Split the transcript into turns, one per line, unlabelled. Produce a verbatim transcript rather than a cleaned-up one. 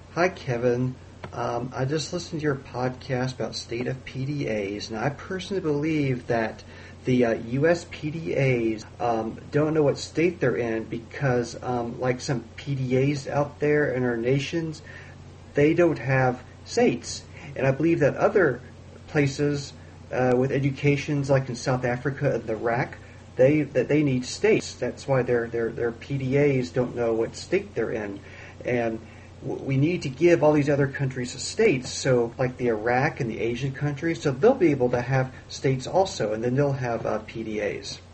Hi, Kevin. Um, I just listened to your podcast about state of P D As, and I personally believe that the uh, U S P D As um, don't know what state they're in because, um, like some P D As out there in our nations, they don't have states. And I believe that other places uh, with educations, like in South Africa and Iraq, they that they need states. That's why their their their P D As don't know what state they're in, and we need to give all these other countries states, so like the Iraq and the Asian countries, so they'll be able to have states also, and then they'll have uh, P D As.